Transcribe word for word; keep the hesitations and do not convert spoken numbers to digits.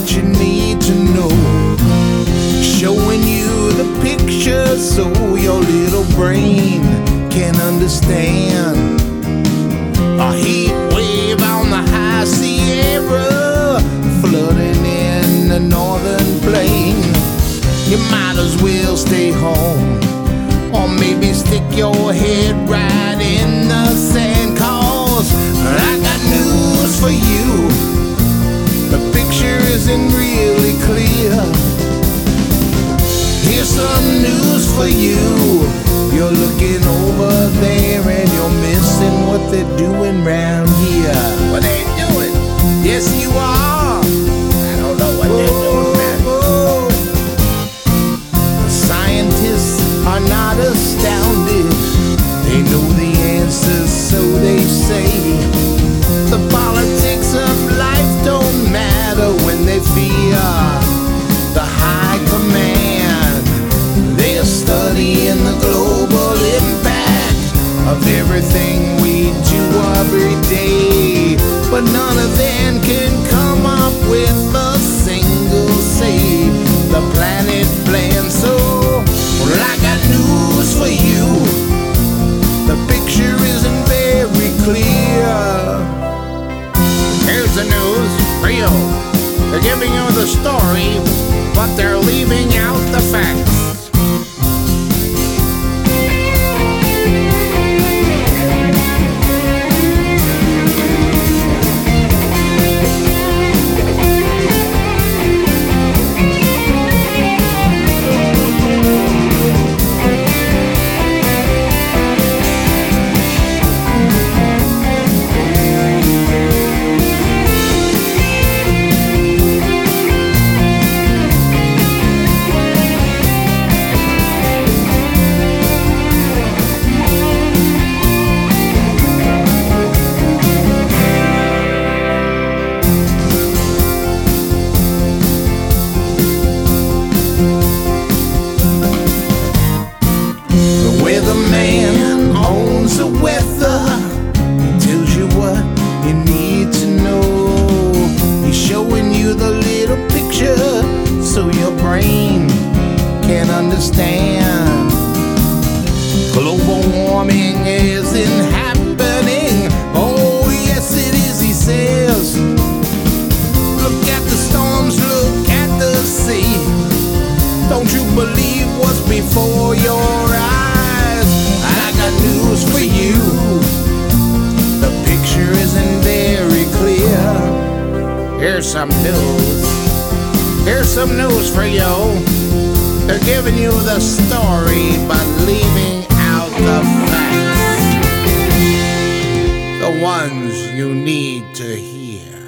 what you need to know. Showing you the picture so your little brain can understand. A heat wave on the high Sierra, flooding in the northern plain. You might as well stay home, or maybe stick your head right in the sand, 'cause I got news for you. The picture isn't really clear. Here's some news for you. You're looking over there and you're missing what they're doing round here. What they doing? Yes, you are. I don't know what they're doing, man. The scientists are not astounded. They know the answers, so they say. The politics of life don't matter when they fear the high command. They're studying the global impact of everything we do every day, but none of them can come up with a single save the planet plan. So, well, I got news for you. The picture isn't very clear. Here's the news for you. They're giving you the story, but they're leaving out the facts. Understand, global warming isn't happening. Oh yes it is, he says. Look at the storms, look at the sea. Don't you believe what's before your eyes? I got news for you. The picture isn't very clear. Here's some news. Here's some news for you. They're giving you the story, but leaving out the facts, the ones you need to hear.